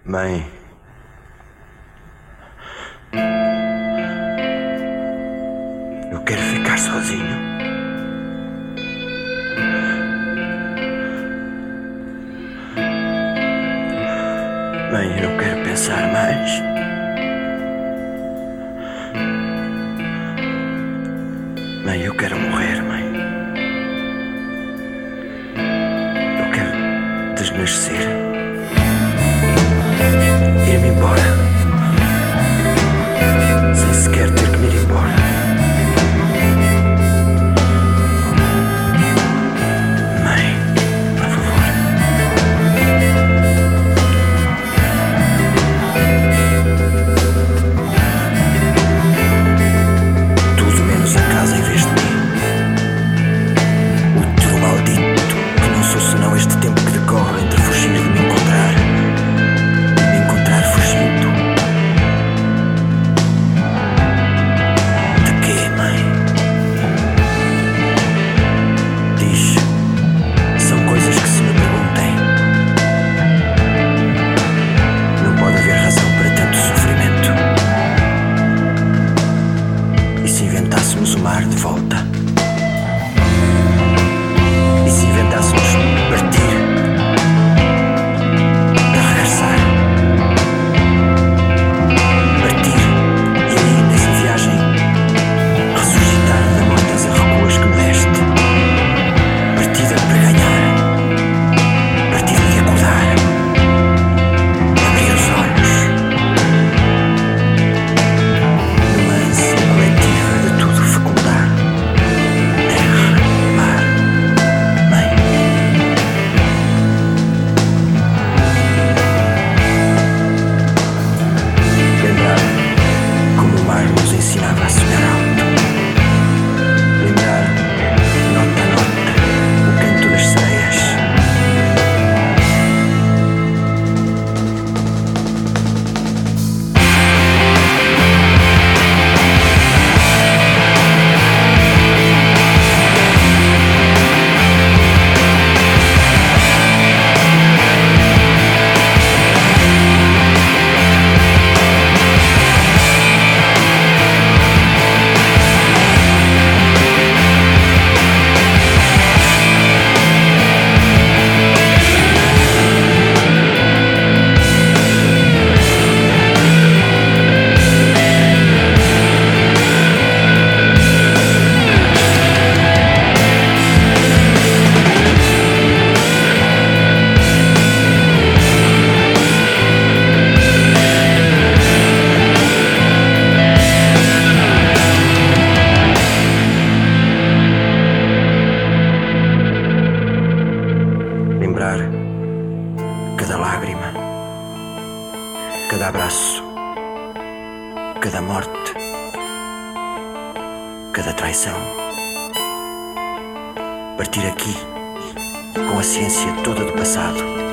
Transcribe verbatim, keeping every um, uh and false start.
Mãe, eu quero ficar sozinho. Mãe, eu não quero pensar mais. Mãe, eu quero morrer, mãe. Eu quero desnascer. Ir-me embora, sem sequer ter que me ir embora. Mãe, por favor. Tudo menos a casa em vez de mim. O teu maldito, que não sou senão este tempo que decorre entre fugir de me encontrar. O mar de volta. E se inventássemos partir para regressar? Partir e aí nessa viagem ressuscitar da morte das arrecuas que me deste. Partida para ganhar, partida de acordar, abrir os olhos no lance coletivo de tudo fecundar. Terra, mar, mãe. Lembrar como o mar nos ensinava a sonhar alto. Lembrar, nota a nota, o canto das sereias. Lembrar cada lágrima, cada abraço, cada morte, cada traição. Partir aqui com a ciência toda do passado.